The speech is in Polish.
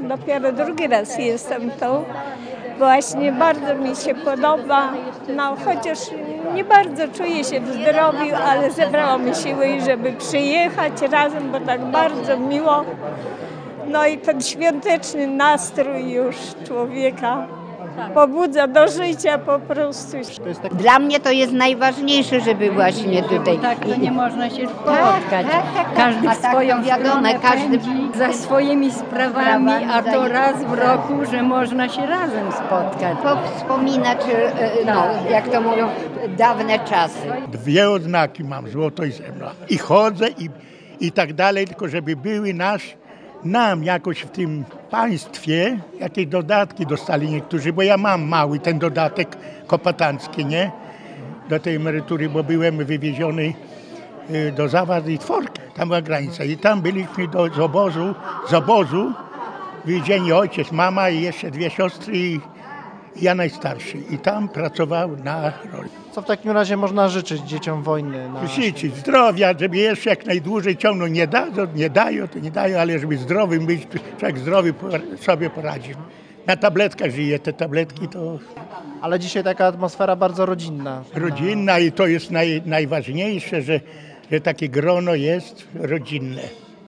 dopiero drugi raz jestem tu. Właśnie bardzo mi się podoba, no chociaż nie bardzo czuję się w zdrowiu, ale zebrało mi siły, żeby przyjechać razem, bo tak bardzo miło. No i ten świąteczny nastrój już człowieka pobudza do życia po prostu. Dla mnie to jest najważniejsze, żeby właśnie tutaj. Tak, to nie można się spotkać. Każdy w swoją stronę każdy pędzi za swoimi sprawami, a to raz w roku, że można się razem spotkać. Wspominać, no, jak to mówią, dawne czasy. Dwie odznaki mam, złoto i srebro. I chodzę i tak dalej, tylko żeby były nam jakoś w tym państwie jakieś dodatki dostali niektórzy, bo ja mam mały ten dodatek kopatancki, nie? Do tej emerytury, bo byłem wywieziony do Zawad i Tworki. Tam była granica i tam byliśmy z obozu wywiezieni ojciec, mama i jeszcze dwie siostry i ja najstarszy. I tam pracował na roli. Co w takim razie można życzyć dzieciom wojny? Życzyć zdrowia, żeby jeszcze jak najdłużej ciągną. Nie dają, ale żeby zdrowym być, człowiek zdrowy sobie poradzi. Na tabletkach żyje, te tabletki to Ale dzisiaj taka atmosfera bardzo rodzinna. rodzinna i to jest najważniejsze, że takie grono jest rodzinne.